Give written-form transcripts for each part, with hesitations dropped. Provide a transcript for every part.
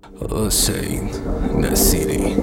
حسین نصیری.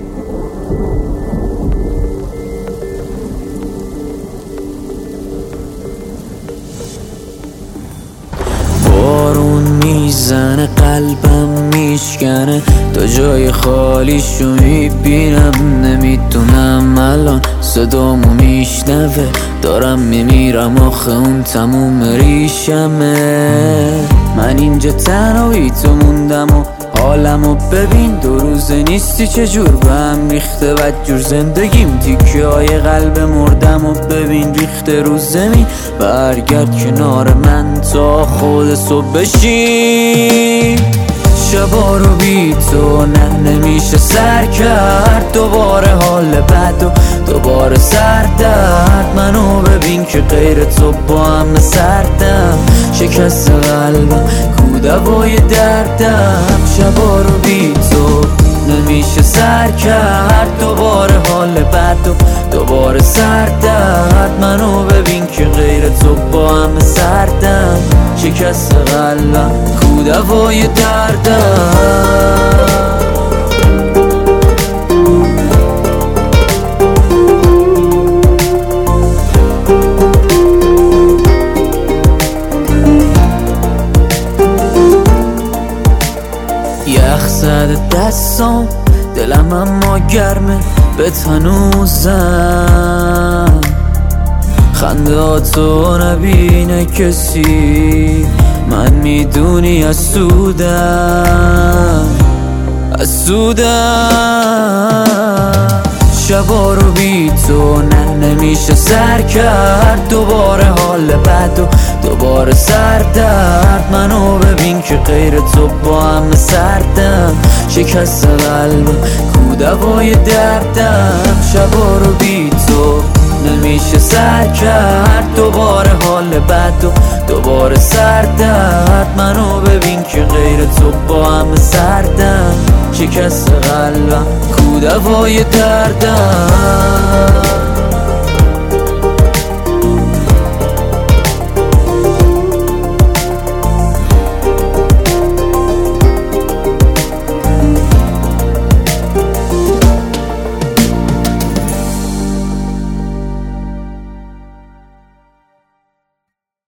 بارون میزنه قلبم میشکنه، تا جای خالیشو میبینم، نمیدونم الان صدامو میشنوه، دارم میمیرم آخه اون تموم ریشمه. من اینجا تنهایی تو موندم و حالمو ببین، 2 روزه نیستی چجور به هم ریخته بدجور زندگیم، تیکه های قلب مردم و ببین ریخته رو زمین. برگرد کنار من تا خود صبح بشی، شبا رو بی تو نمیشه سر کرد، دوباره حال بد و دوباره سردرد. منو ببین که غیر تو با هم سردم، شکست قلبم کو دوای دردم. شبا رو بی تو نمیشه سر کرد، دوباره حال بد و دوباره سردرد. منو ببین که غیر تو با هم سردم، شکست قلبم کو دوای دردم. یخ زده دستام، دلم اما گرمه بهت هنوزم، خندهاتو نبینه کسی، من میدونی از سودم. شبا رو بی تو نمیشه سر کرد، دوباره حال بد و دوباره سردرد. منو ببین که غیر تو با هم سردم، شکست قلبم کو دوای دردم. شبا رو بی تو نمیشه سر کرد، دوباره حال بد و دوباره سردرد. منو ببین که غیر تو با هم سردم، شکست قلبم کو دوای دردم.